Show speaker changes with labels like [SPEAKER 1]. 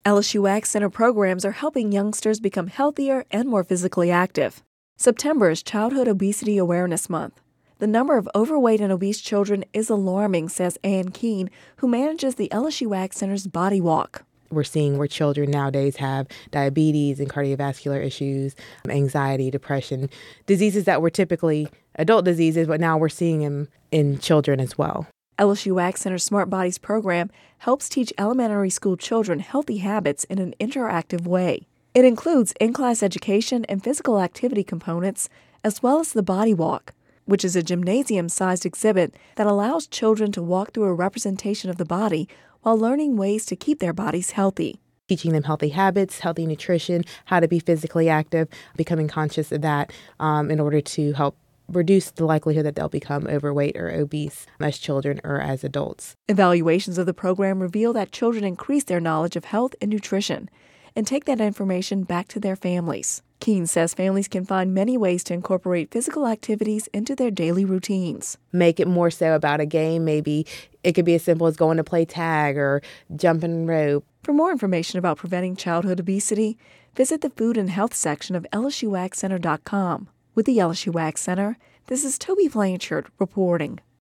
[SPEAKER 1] LSU Ag Center programs are helping youngsters become healthier and more physically active. September is Childhood Obesity Awareness Month. The number of overweight and obese children is alarming, says Ann Keene, who manages the LSU Ag Center's Body Walk.
[SPEAKER 2] We're seeing where children nowadays have diabetes and cardiovascular issues, anxiety, depression, diseases that were typically adult diseases, but now we're seeing them in children as well.
[SPEAKER 1] LSU Ag Center's Smart Bodies program helps teach elementary school children healthy habits in an interactive way. It includes in-class education and physical activity components, as well as the Body Walk, which is a gymnasium-sized exhibit that allows children to walk through a representation of the body while learning ways to keep their bodies healthy.
[SPEAKER 2] Teaching them healthy habits, healthy nutrition, how to be physically active, becoming conscious of that in order to help reduce the likelihood that they'll become overweight or obese as children or as adults.
[SPEAKER 1] Evaluations of the program reveal that children increase their knowledge of health and nutrition and take that information back to their families. Keene says families can find many ways to incorporate physical activities into their daily routines.
[SPEAKER 2] Make it more so about a game. Maybe it could be as simple as going to play tag or jumping rope.
[SPEAKER 1] For more information about preventing childhood obesity, visit the Food and Health section of LSUAgCenter.com. With the LSU Ag Center, this is Toby Blanchard reporting.